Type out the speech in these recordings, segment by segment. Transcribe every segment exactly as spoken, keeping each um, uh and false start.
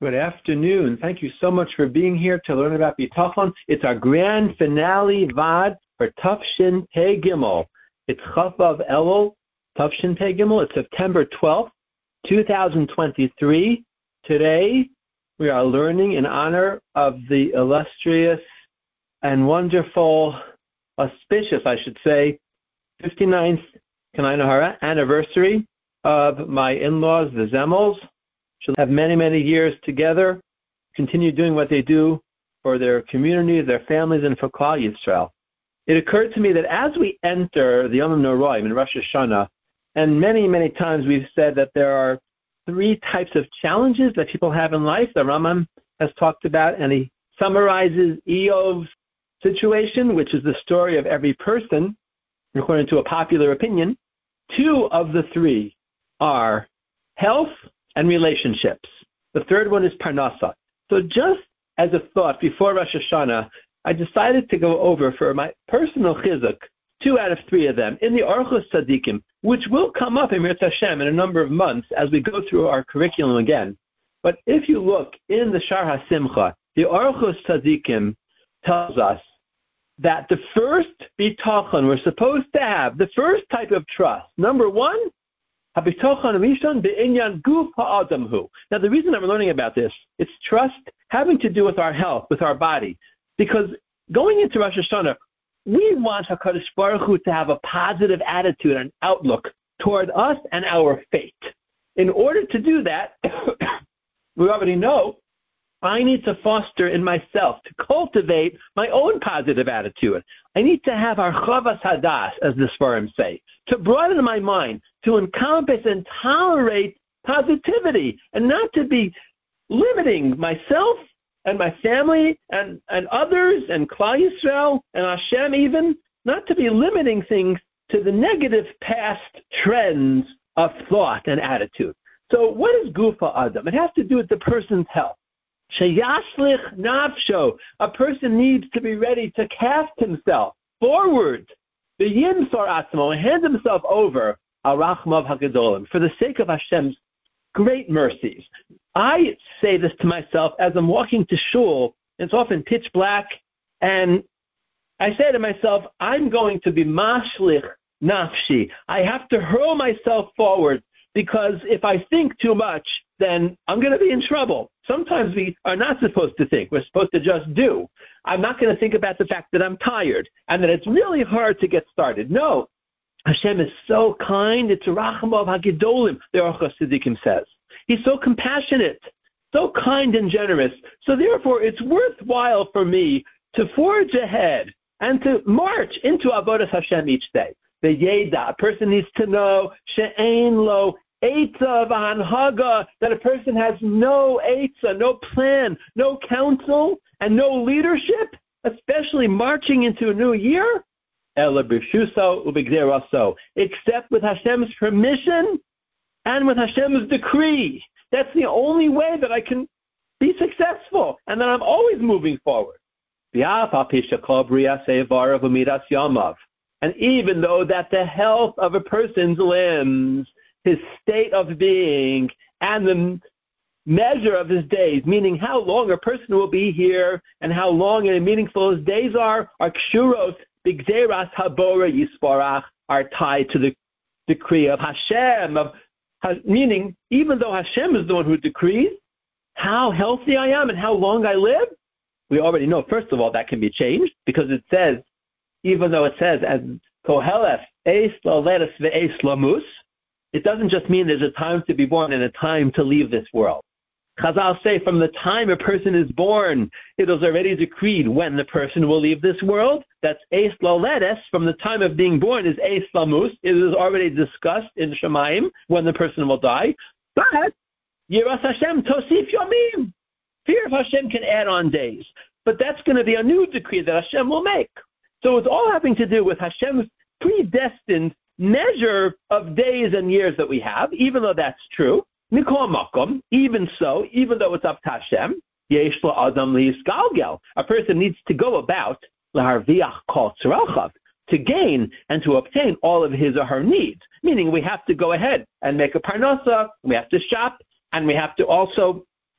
Good afternoon. Thank you so much for being here to learn about Bitachon. It's our grand finale Vad for Tafshin Pei Gimel. It's Chavav Elul, Tafshin Pei Gimel. It's September twelfth, two thousand twenty-three. Today, we are learning in honor of the illustrious and wonderful, auspicious, I should say, fifty-ninth Kanai anniversary of my in-laws, the Zemmels. She'll have many, many years together, continue doing what they do for their communities, their families, and for Klal Yisrael. It occurred to me that as we enter the Yom Noraim in Rosh Hashanah, and many, many times we've said that there are three types of challenges that people have in life. The Rambam has talked about, and he summarizes Eov's situation, which is the story of every person, according to a popular opinion. Two of the three are health and relationships. The third one is Parnasa. So just as a thought before Rosh Hashanah, I decided to go over for my personal chizuk, two out of three of them, in the Orchos Tzadikim, which will come up in Mirz Hashem in a number of months as we go through our curriculum again. But if you look in the Shar HaSimcha, the Orchos Tzadikim tells us that the first bitachon we're supposed to have, the first type of trust, number one, now, the reason I'm learning about this, it's trust having to do with our health, with our body. Because going into Rosh Hashanah, we want HaKadosh Baruch Hu to have a positive attitude and outlook toward us and our fate. In order to do that, we already know I need to foster in myself, to cultivate my own positive attitude. I need to have our Chavas Hadas, as the Sfarim say, to broaden my mind, to encompass and tolerate positivity, and not to be limiting myself and my family and, and others and Klal Yisrael and Hashem even, not to be limiting things to the negative past trends of thought and attitude. So what is Gufa Adam? It has to do with the person's health. Sheyashlich nafsho, a person needs to be ready to cast himself forward, v'yimsor atzmo, and hand himself over al rachmav hagadolim, for the sake of Hashem's great mercies. I say this to myself as I'm walking to shul. It's often pitch black, and I say to myself, I'm going to be mashlich nafshi. I have to hurl myself forward, because if I think too much, then I'm going to be in trouble. Sometimes we are not supposed to think. We're supposed to just do. I'm not going to think about the fact that I'm tired and that it's really hard to get started. No. Hashem is so kind. It's Rachamav HaGedolim, the Orchos Tzadikim says. He's so compassionate, so kind and generous. So therefore, it's worthwhile for me to forge ahead and to march into Avodas Hashem each day. The Yeda, a person needs to know, She'ein lo Eitza v'hanhaga, that a person has no Eitza, no plan, no counsel, and no leadership, especially marching into a new year, Ela b'shuso u'b'gzeraso, except with Hashem's permission and with Hashem's decree. That's the only way that I can be successful, and that I'm always moving forward. And even though that the health of a person's limbs, his state of being, and the measure of his days, meaning how long a person will be here and how long and meaningful his days are, are kshuros b'gzeras habora yisparach, are tied to the decree of Hashem, of, meaning even though Hashem is the one who decrees how healthy I am and how long I live, we already know, first of all, that can be changed, because it says, even though it says, as Koheleth, eis laletus ve'eis lamus, it doesn't just mean there's a time to be born and a time to leave this world. Chazal say from the time a person is born, it is already decreed when the person will leave this world. That's eis laletus, from the time of being born is eis lamus. It is already discussed in Shemaim when the person will die. But Yiras Hashem tosif yomim, fear of Hashem can add on days. But that's going to be a new decree that Hashem will make. So it's all having to do with Hashem's predestined measure of days and years that we have, even though that's true. Mikol makom, even so, even though it's up to Hashem, yesh la'adam li'isgalgel, a person needs to go about laharviach kol tzarachav, to gain and to obtain all of his or her needs. Meaning we have to go ahead and make a parnasa, we have to shop, and we have to also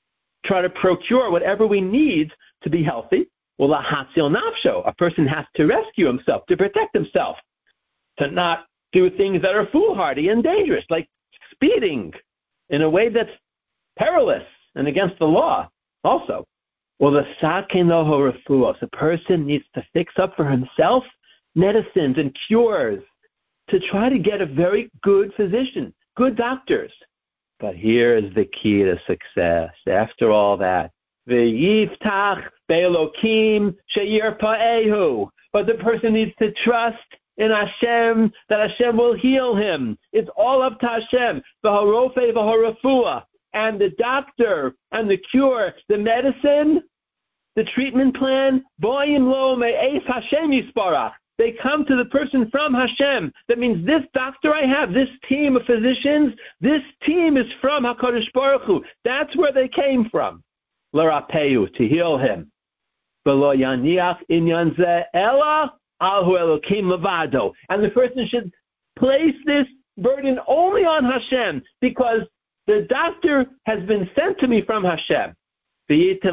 try to procure whatever we need to be healthy. Well, lahatzil nafsho, a person has to rescue himself, to protect himself, to not do things that are foolhardy and dangerous, like speeding in a way that's perilous and against the law also. Well, the sakin loho refuos, a person needs to fix up for himself medicines and cures to try to get a very good physician, good doctors. But here is the key to success. After all that, v'yiftach be'elokim she'yirpa'ehu. But the person needs to trust in Hashem, that Hashem will heal him. It's all up to Hashem. V'harofe v'harafua. And the doctor and the cure, the medicine, the treatment plan, boyim lo me'eis Hashem yisparach. They come to the person from Hashem. That means this doctor I have, this team of physicians, this team is from HaKadosh Baruch Hu. That's where they came from. L'rapeyu, to heal him. V'lo yaniach inyan ze ela alhu elokim levado. And the person should place this burden only on Hashem, because the doctor has been sent to me from Hashem. And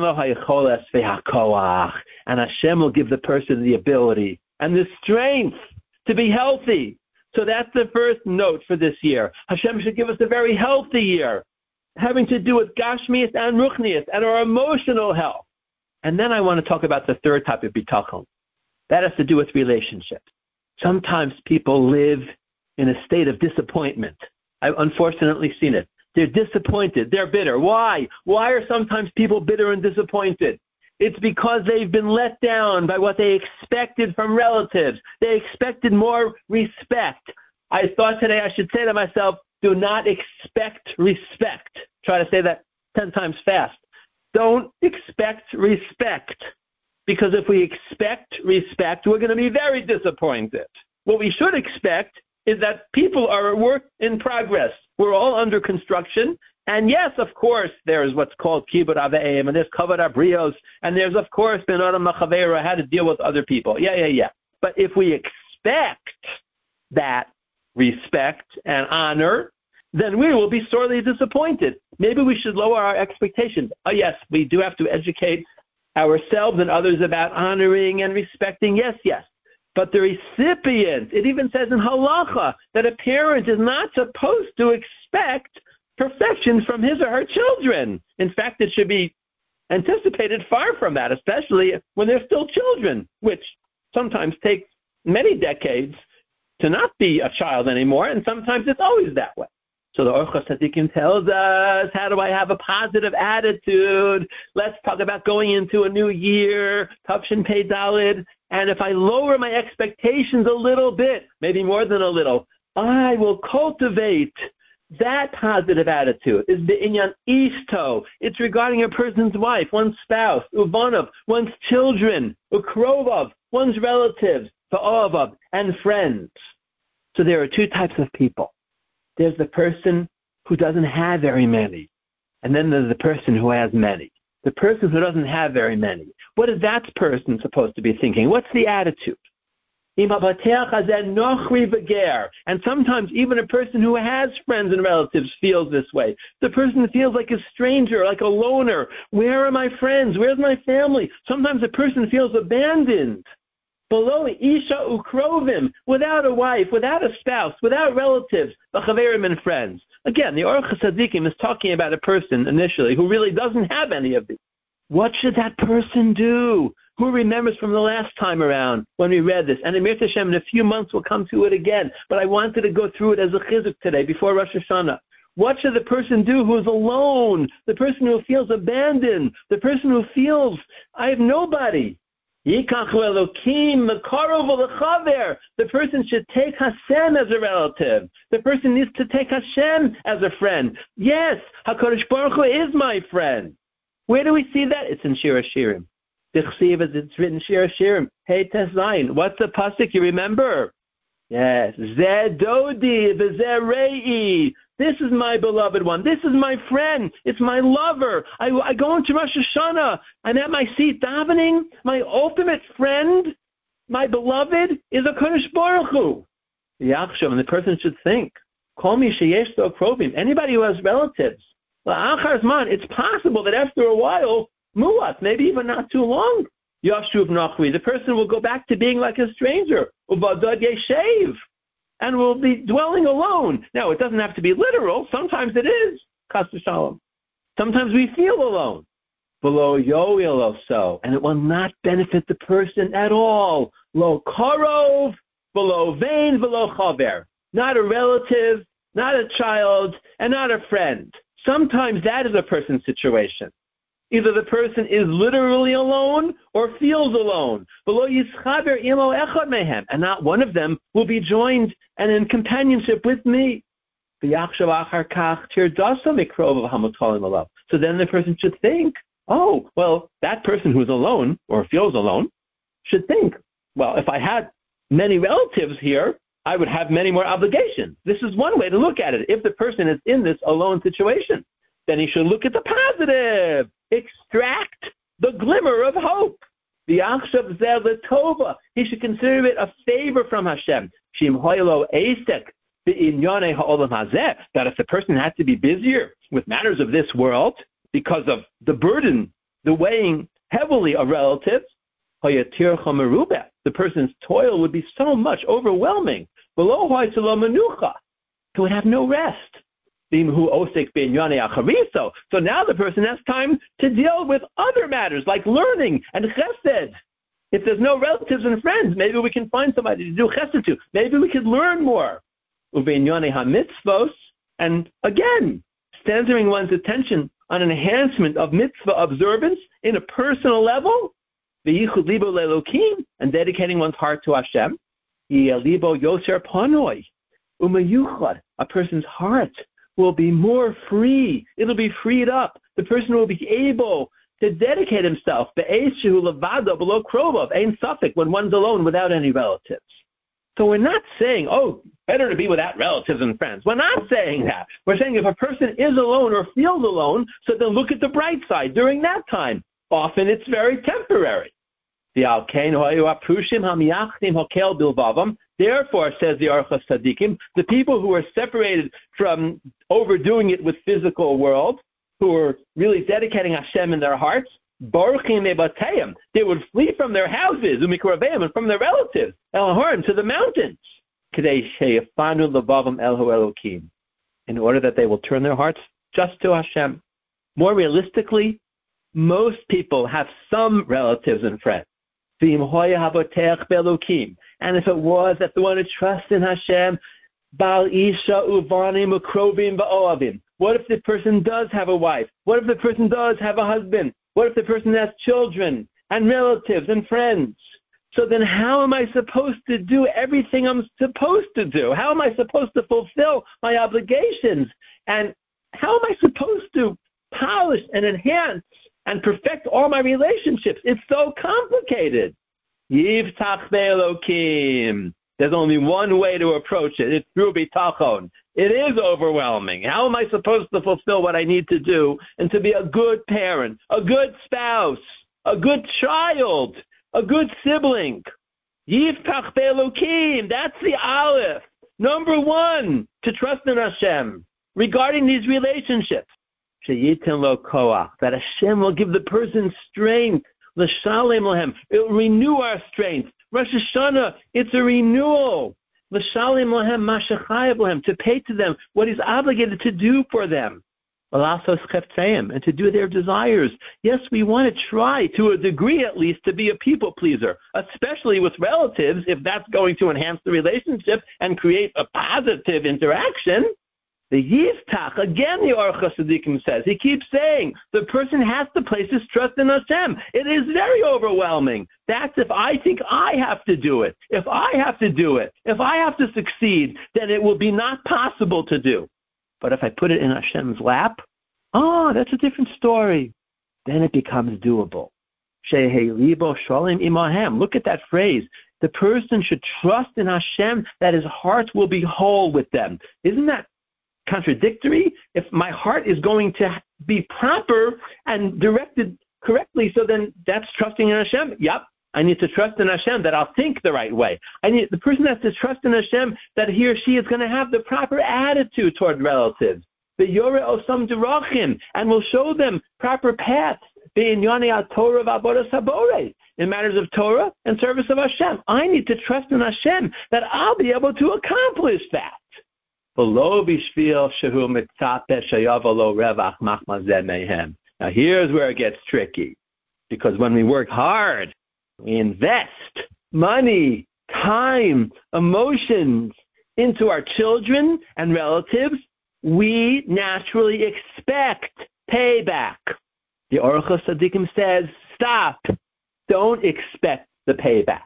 Hashem will give the person the ability and the strength to be healthy. So that's the first note for this year. Hashem should give us a very healthy year, having to do with Gashmias and Ruchnias and our emotional health. And then I want to talk about the third type of bitachon. That has to do with relationships. Sometimes people live in a state of disappointment. I've unfortunately seen it. They're disappointed. They're bitter. Why? Why are sometimes people bitter and disappointed? It's because they've been let down by what they expected from relatives. They expected more respect. I thought today I should say to myself, do not expect respect. Try to say that ten times fast. Don't expect respect. Because if we expect respect, we're going to be very disappointed. What we should expect is that people are a work in progress. We're all under construction. And yes, of course, there's what's called Kibbut Aveim, and there's Kavod Abrios, and there's, of course, Ben Adam Machavera, how to deal with other people. Yeah, yeah, yeah. But if we expect that respect and honor, then we will be sorely disappointed. Maybe we should lower our expectations. Oh, yes, we do have to educate ourselves and others about honoring and respecting. Yes, yes. But the recipient, it even says in Halacha that a parent is not supposed to expect perfection from his or her children. In fact, it should be anticipated far from that, especially when they're still children, which sometimes takes many decades to not be a child anymore, and sometimes it's always that way. So the Orchos Tzadikim tells us, how do I have a positive attitude? Let's talk about going into a new year, Tavshin Pei Daled, and if I lower my expectations a little bit, maybe more than a little, I will cultivate that positive attitude. Is be'inyan ishto. It's regarding a person's wife, one's spouse, uvanov, one's children, ukrovov, one's relatives, va'ovav, and friends. So there are two types of people. There's the person who doesn't have very many, and then there's the person who has many. The person who doesn't have very many. What is that person supposed to be thinking? What's the attitude? And sometimes even a person who has friends and relatives feels this way. The person feels like a stranger, like a loner. Where are my friends? Where's my family? Sometimes a person feels abandoned. Below Isha Ukrovim, without a wife, without a spouse, without relatives, Chaverim and friends. Again, the Orchos Tzadikim is talking about a person initially who really doesn't have any of these. What should that person do? Who remembers from the last time around when we read this? And Emir Tashem, in a few months we'll come to it again. But I wanted to go through it as a chizuk today before Rosh Hashanah. What should the person do who is alone? The person who feels abandoned. The person who feels, I have nobody. The person should take Hashem as a relative. The person needs to take Hashem as a friend. Yes, HaKadosh Baruch Hu is my friend. Where do we see that? It's in Shir HaShirim. It's written Shir HaShirim. Hey, Tes Zayin. What's the pasuk you remember? Yes. Zeh Dodi v'zeh Re'i. This is my beloved one. This is my friend. It's my lover. I, I go into Rosh Hashanah. I'm at my seat davening. My ultimate friend, my beloved, is a Kodesh Baruch Hu. And the person should think, call me Sheyesh So Krovim. Anybody who has relatives, It's possible that after a while, muat, maybe even not too long, Yashuv Nachri, the person will go back to being like a stranger, Uvadad Yeshev, and will be dwelling alone. Now, it doesn't have to be literal. Sometimes it is, Chas v'shalom. Sometimes we feel alone. Below yoil so, and it will not benefit the person at all. Lo karov, below vein, below chaver. Not a relative, not a child, and not a friend. Sometimes that is a person's situation. Either the person is literally alone or feels alone. Below yischaber imo echad mehem, and not one of them will be joined and in companionship with me. So then the person should think, oh, well, that person who's alone or feels alone should think, well, if I had many relatives here, I would have many more obligations. This is one way to look at it. If the person is in this alone situation, then he should look at the positive. Extract the glimmer of hope. The Achshav Zeh L'Tova. He should consider it a favor from Hashem. Shim Hoylo Esek B'inyonei Ha'olam Hazeh. That if the person had to be busier with matters of this world because of the burden, the weighing heavily of relatives, Hayatir Chamerubeh. The person's toil would be so much overwhelming. Below Hoytelo Menucha. He would have no rest. So now the person has time to deal with other matters like learning and chesed. If there's no relatives and friends, maybe we can find somebody to do chesed to. Maybe we could learn more. And again, centering one's attention on enhancement of mitzvah observance in a personal level, and dedicating one's heart to Hashem. A person's heart will be more free. It'll be freed up. The person will be able to dedicate himself below krovov, ein safek, when one's alone without any relatives. So we're not saying, oh, better to be without relatives and friends. We're not saying that. We're saying if a person is alone or feels alone, so then look at the bright side during that time. Often it's very temporary. Therefore, says the Orchos Tzadikim, the people who are separated from overdoing it with physical world, who are really dedicating Hashem in their hearts, they would flee from their houses, and from their relatives, to the mountains, in order that they will turn their hearts just to Hashem. More realistically, most people have some relatives and friends. And if it was that they want to trust in Hashem, what if the person does have a wife? What if the person does have a husband? What if the person has children and relatives and friends? So then how am I supposed to do everything I'm supposed to do? How am I supposed to fulfill my obligations? And how am I supposed to polish and enhance and perfect all my relationships? It's so complicated. Yivtach be'elokim. There's only one way to approach it. It's through bitachon. It is overwhelming. How am I supposed to fulfill what I need to do and to be a good parent, a good spouse, a good child, a good sibling? Yivtach be'elokim. That's the aleph. Number one, to trust in Hashem regarding these relationships. Sheyitin lo koach, that Hashem will give the person strength. L'shalem lahem, it will renew our strength. Rosh Hashanah, it's a renewal. L'shalem lahem mashachayev lahem, to pay to them what He's obligated to do for them. L'lasos chefteim, and to do their desires. Yes, we want to try, to a degree at least, to be a people pleaser, especially with relatives, if that's going to enhance the relationship and create a positive interaction. The Yiftach, again the Orchos Tzadikim says, he keeps saying, the person has to place his trust in Hashem. It is very overwhelming. That's if I think I have to do it. If I have to do it, if I have to succeed, then it will be not possible to do. But if I put it in Hashem's lap, oh, that's a different story. Then it becomes doable. Shehei libo sholim imahem. Look at that phrase. The person should trust in Hashem that his heart will be whole with them. Isn't that contradictory? If my heart is going to be proper and directed correctly, so then that's trusting in Hashem. Yep, I need to trust in Hashem that I'll think the right way. I need the person has to trust in Hashem that he or she is going to have the proper attitude toward relatives. V'yoreh osam derachim, and will show them proper paths. B'inyanei Torah v'avodas haborei, in matters of Torah and service of Hashem. I need to trust in Hashem that I'll be able to accomplish that. Now here's where it gets tricky, because when we work hard, we invest money, time, emotions into our children and relatives, we naturally expect payback. The Orchos Tzadikim says, stop, don't expect the payback.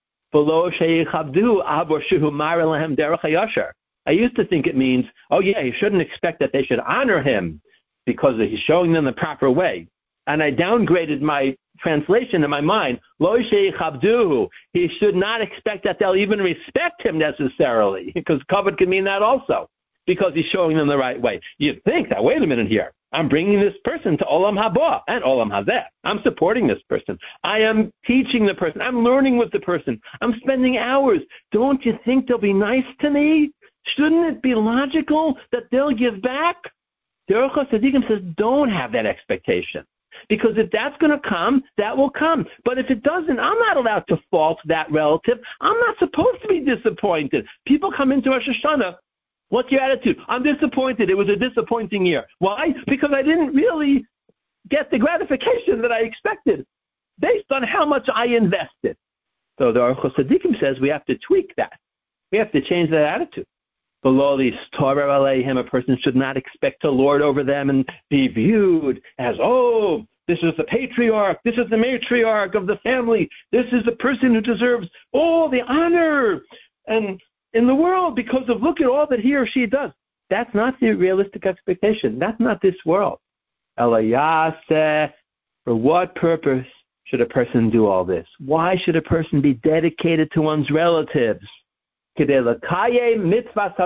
I used to think it means, oh yeah, you shouldn't expect that they should honor him because he's showing them the proper way. And I downgraded my translation in my mind. Lo sheichabduhu. He should not expect that they'll even respect him necessarily, because kavod can mean that also, because he's showing them the right way. You'd think that, wait a minute here, I'm bringing this person to Olam Haba and Olam Hazeh. I'm supporting this person. I am teaching the person. I'm learning with the person. I'm spending hours. Don't you think they'll be nice to me? Shouldn't it be logical that they'll give back? The Orchos Tzadikim says, don't have that expectation. Because if that's going to come, that will come. But if it doesn't, I'm not allowed to fault that relative. I'm not supposed to be disappointed. People come into Rosh Hashanah. What's your attitude? I'm disappointed. It was a disappointing year. Why? Because I didn't really get the gratification that I expected based on how much I invested. So the Orchos Tzadikim says we have to tweak that. We have to change that attitude. Below these Torah Aleihim, a person should not expect to lord over them and be viewed as, oh, this is the patriarch, this is the matriarch of the family, this is the person who deserves all the honor and in the world because of look at all that he or she does. That's not the realistic expectation. That's not this world. Elayaseh, for what purpose should a person do all this? Why should a person be dedicated to one's relatives? Only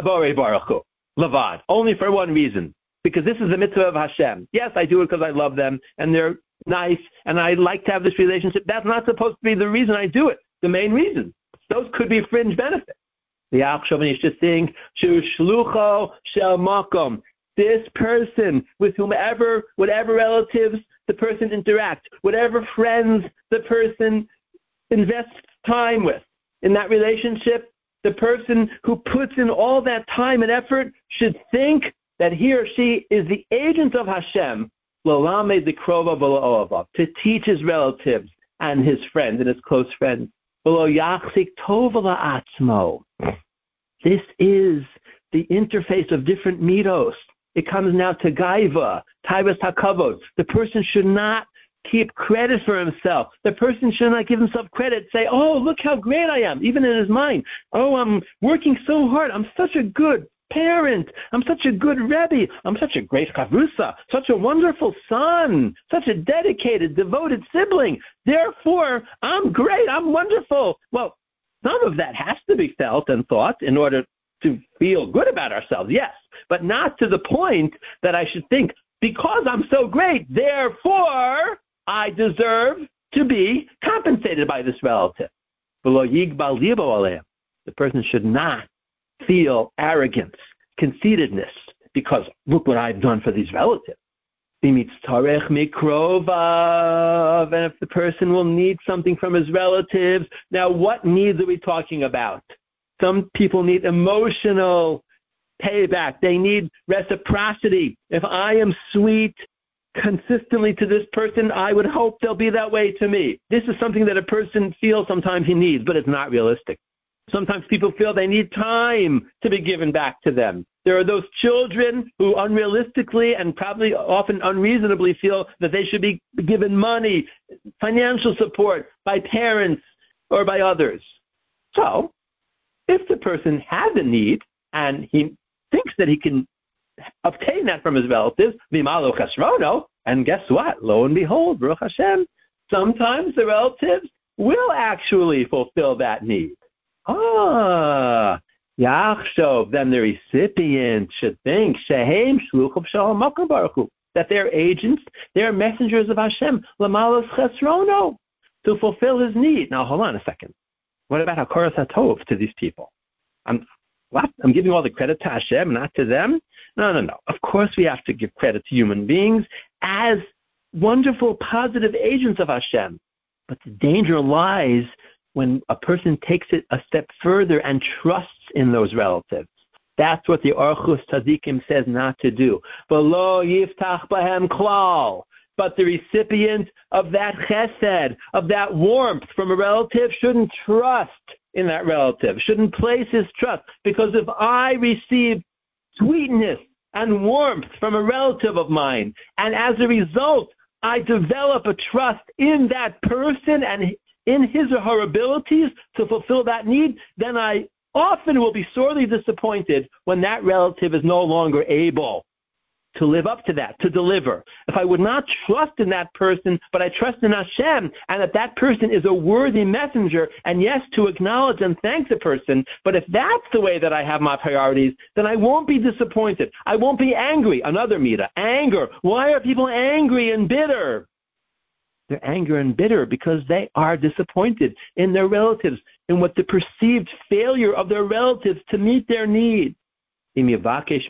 for one reason, because this is the mitzvah of Hashem. Yes, I do it because I love them, and they're nice, and I like to have this relationship. That's not supposed to be the reason I do it, the main reason. Those could be fringe benefits. The Achshavanish should think, shlucho shel makom, this person with whomever, whatever relatives the person interacts, whatever friends the person invests time with in that relationship, the person who puts in all that time and effort should think that he or she is the agent of Hashem, to teach his relatives and his friends and his close friends. This is the interface of different midos. It comes now to gaiva, taivas hakavod. The person should not keep credit for himself. The person should not give himself credit. Say, oh, look how great I am, even in his mind. Oh, I'm working so hard. I'm such a good parent. I'm such a good Rebbe. I'm such a great chavrusa, such a wonderful son, such a dedicated, devoted sibling. Therefore, I'm great. I'm wonderful. Well, some of that has to be felt and thought in order to feel good about ourselves, yes, but not to the point that I should think, because I'm so great, therefore I deserve to be compensated by this relative. The person should not feel arrogance, conceitedness, because look what I've done for these relatives. And if the person will need something from his relatives, now what needs are we talking about? Some people need emotional payback. They need reciprocity. If I am sweet consistently to this person, I would hope they'll be that way to me. This is something that a person feels sometimes he needs, but it's not realistic. Sometimes people feel they need time to be given back to them. There are those children who unrealistically and probably often unreasonably feel that they should be given money, financial support by parents or by others. So, if the person has a need and he thinks that he can obtain that from his relatives, v'imalo chesrono, and guess what? Lo and behold, Baruch Hashem, sometimes the relatives will actually fulfill that need. Ah, Yachshov, then the recipient should think, Shehem shluchov shalom makom baruch hu, that they're agents, they're messengers of Hashem, lamalos chesrono, to fulfill his need. Now, hold on a second. What about Hakoras HaTov to these people? I'm, What? I'm giving all the credit to Hashem, not to them? No, no, no. Of course we have to give credit to human beings as wonderful, positive agents of Hashem. But the danger lies when a person takes it a step further and trusts in those relatives. That's what the Orchus Tzadikim says not to do. V'lo yiftach bahem klal. But the recipient of that chesed, of that warmth from a relative, shouldn't trust in that relative, shouldn't place his trust. Because if I receive sweetness and warmth from a relative of mine, and as a result, I develop a trust in that person and in his or her abilities to fulfill that need, then I often will be sorely disappointed when that relative is no longer able to live up to that, to deliver. If I would not trust in that person, but I trust in Hashem, and that that person is a worthy messenger, and yes, to acknowledge and thank the person, but if that's the way that I have my priorities, then I won't be disappointed. I won't be angry. Another mita, anger. Why are people angry and bitter? They're angry and bitter because they are disappointed in their relatives, in what the perceived failure of their relatives to meet their needs. What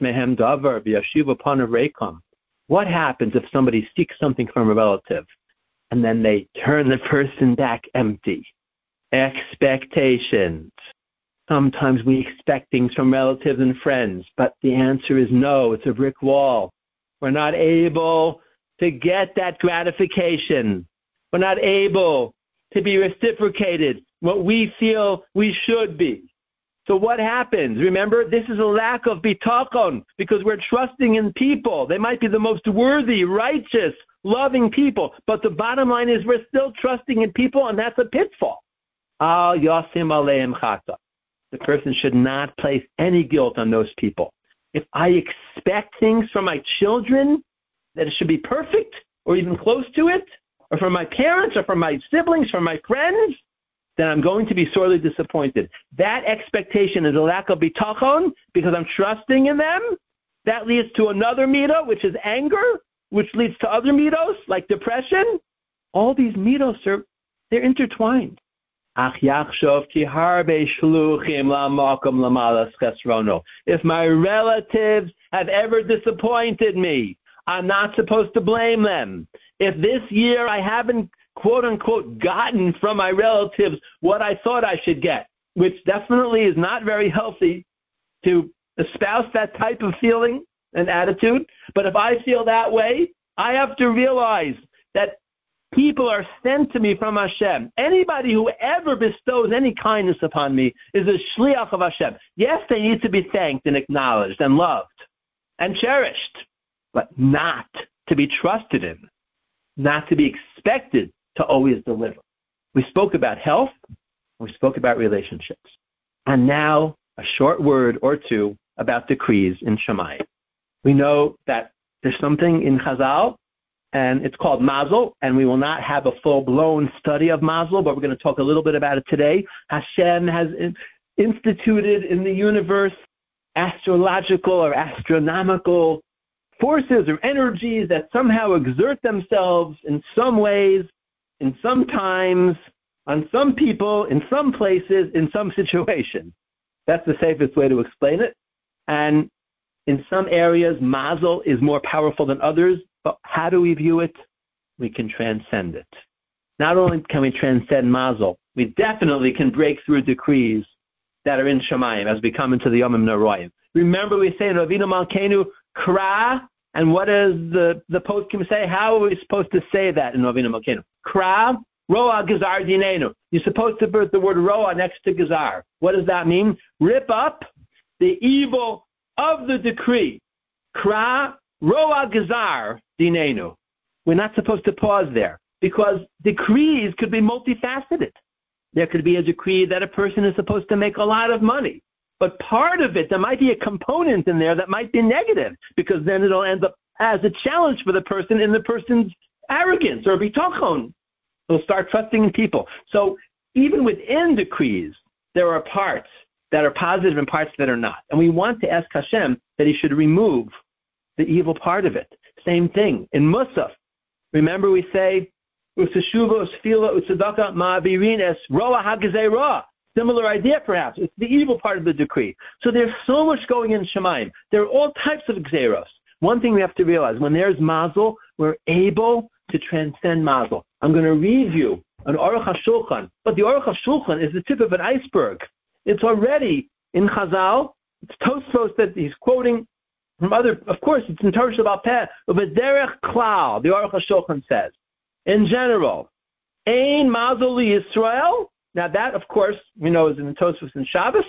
happens if somebody seeks something from a relative and then they turn the person back empty? Expectations. Sometimes we expect things from relatives and friends, but the answer is no. It's a brick wall. We're not able to get that gratification. We're not able to be reciprocated what we feel we should be. So what happens? Remember, this is a lack of bitachon, because we're trusting in people. They might be the most worthy, righteous, loving people, but the bottom line is we're still trusting in people, and that's a pitfall. Al yasim aleim chata. The person should not place any guilt on those people. If I expect things from my children, that it should be perfect, or even close to it, or from my parents, or from my siblings, from my friends, then I'm going to be sorely disappointed. That expectation is a lack of bitachon, because I'm trusting in them. That leads to another midah, which is anger, which leads to other middos, like depression. All these middos are, they're intertwined. If my relatives have ever disappointed me, I'm not supposed to blame them. If this year I haven't quote-unquote gotten from my relatives what I thought I should get, which definitely is not very healthy to espouse that type of feeling and attitude. But if I feel that way, I have to realize that people are sent to me from Hashem. Anybody who ever bestows any kindness upon me is a shliach of Hashem. Yes, they need to be thanked and acknowledged and loved and cherished, but not to be trusted in, not to be expected to always deliver. We spoke about health, we spoke about relationships. And now a short word or two about decrees in Shemayim. We know that there's something in Chazal, and it's called Mazel, and we will not have a full-blown study of Mazel, but we're going to talk a little bit about it today. Hashem has instituted in the universe astrological or astronomical forces or energies that somehow exert themselves in some ways, in some times, on some people, in some places, in some situations. That's the safest way to explain it. And in some areas, Mazel is more powerful than others, but how do we view it? We can transcend it. Not only can we transcend Mazel, we definitely can break through decrees that are in Shemayim as we come into the Yomim Noraim. Remember we say in Avinu Malkeinu, Kra, and what does the, the poskim say? How are we supposed to say that in Avinu Malkeinu? Kra, Roa Gazar Dinenu. You're supposed to put the word Roa next to Gazar. What does that mean? Rip up the evil of the decree. Kra, Roa Gazar Dinenu. We're not supposed to pause there, because decrees could be multifaceted. There could be a decree that a person is supposed to make a lot of money. But part of it, there might be a component in there that might be negative, because then it'll end up as a challenge for the person in the person's arrogance or bitachon. They'll start trusting in people. So even within decrees, there are parts that are positive and parts that are not. And we want to ask Hashem that he should remove the evil part of it. Same thing in Musaf. Remember we say, Useshuva, Usfila, Usadaka, Ma'avirin es Roa Hagazei Roa. Similar idea, perhaps. It's the evil part of the decree. So there's so much going in Shemaim. There are all types of Gzeros. One thing we have to realize, when there's Mazel, we're able to transcend Mazel. I'm going to read you an Aruch HaShulchan, but the Aruch HaShulchan is the tip of an iceberg. It's already in Chazal. It's Tosfos that he's quoting from other, of course, it's in Torah Shabbat Peh, but Derech Klal, the Aruch HaShulchan says, in general, Ein Mazel Yisrael. Now that, of course, we know is in the Tosfos and Shabbos,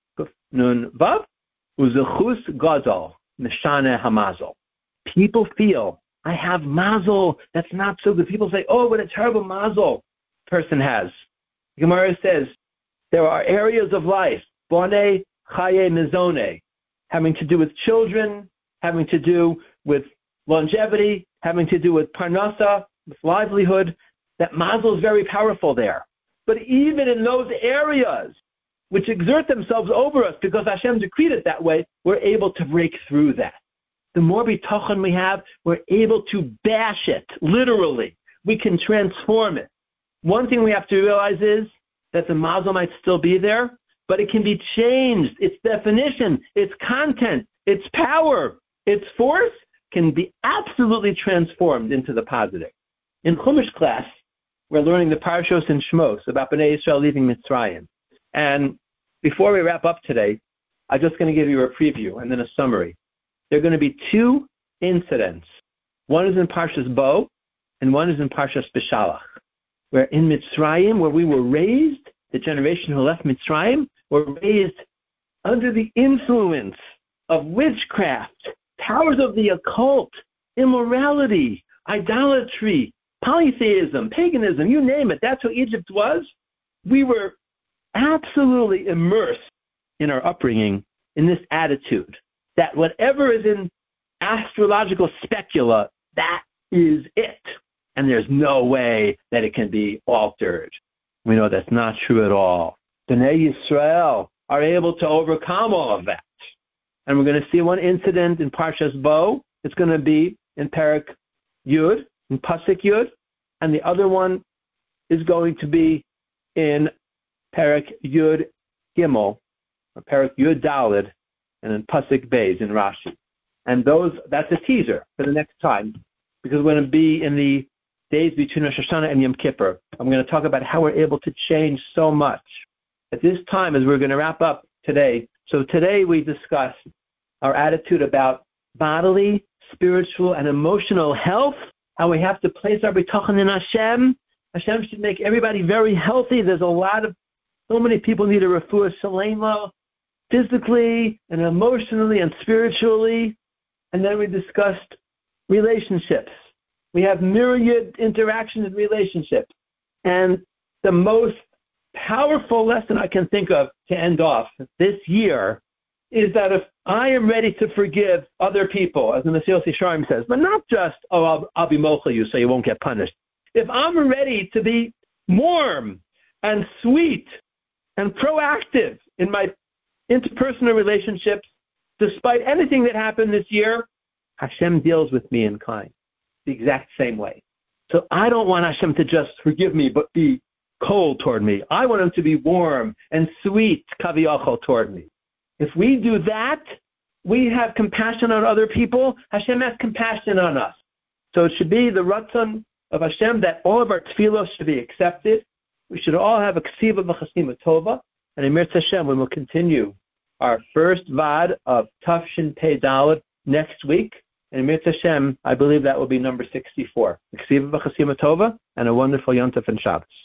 Nun Vav, Uzechus Gadol, Mishane HaMazel. People feel, I have Mazel, that's not so good. People say, oh, what a terrible Mazel person has. The Gemara says, there are areas of life, Boneh Chaye Mizone, having to do with children, having to do with longevity, having to do with parnasa, with livelihood, that Mazel is very powerful there. But even in those areas which exert themselves over us because Hashem decreed it that way, we're able to break through that. The more bitachon we have, we're able to bash it, literally. We can transform it. One thing we have to realize is that the Mazel might still be there, but it can be changed. Its definition, its content, its power, its force can be absolutely transformed into the positive. In Chumash class, we're learning the Parashos and Shmos about Bnei Yisrael leaving Mitzrayim. And before we wrap up today, I'm just going to give you a preview and then a summary. There are going to be two incidents. One is in Parshas Bo, and one is in Parshas Beshalach, where in Mitzrayim, where we were raised, the generation who left Mitzrayim, were raised under the influence of witchcraft, powers of the occult, immorality, idolatry, polytheism, paganism, you name it. That's what Egypt was. We were absolutely immersed in our upbringing in this attitude that whatever is in astrological specula, that is it. And there's no way that it can be altered. We know that's not true at all. Bnei Yisrael are able to overcome all of that. And we're going to see one incident in Parshas Bo. It's going to be in Perek Yud, in Pasuk Yud, and the other one is going to be in Perek Yud Gimel, or Perek Yud Daled, and in Pasuk Beis in Rashi. And those, that's a teaser for the next time, because we're going to be in the days between Rosh Hashanah and Yom Kippur. I'm going to talk about how we're able to change so much. At this time, as we're going to wrap up today, so today we discussed our attitude about bodily, spiritual, and emotional health, how we have to place our bitachon in Hashem. Hashem should make everybody very healthy. There's a lot of, so many people need a refuah shalema, physically and emotionally and spiritually. And then we discussed relationships. We have myriad interactions in relationships. And the most powerful lesson I can think of to end off this year is that if I am ready to forgive other people, as the Mesilas Yesharim says, but not just, oh, I'll, I'll be mochel you so you won't get punished. If I'm ready to be warm and sweet and proactive in my interpersonal relationships, despite anything that happened this year, Hashem deals with me in kind, the exact same way. So I don't want Hashem to just forgive me but be cold toward me. I want him to be warm and sweet, kaviyachol, toward me. If we do that, we have compassion on other people. Hashem has compassion on us. So it should be the ratzon of Hashem that all of our tefillos should be accepted. We should all have a ksiva v'chasima tova. And in Mirz Hashem, we will continue our first vad of Tafshin Pei Daled next week. And in Mirz Hashem, I believe that will be number sixty-four. Ksiva v'chasima tova and a wonderful Yom Tov and Shabbos.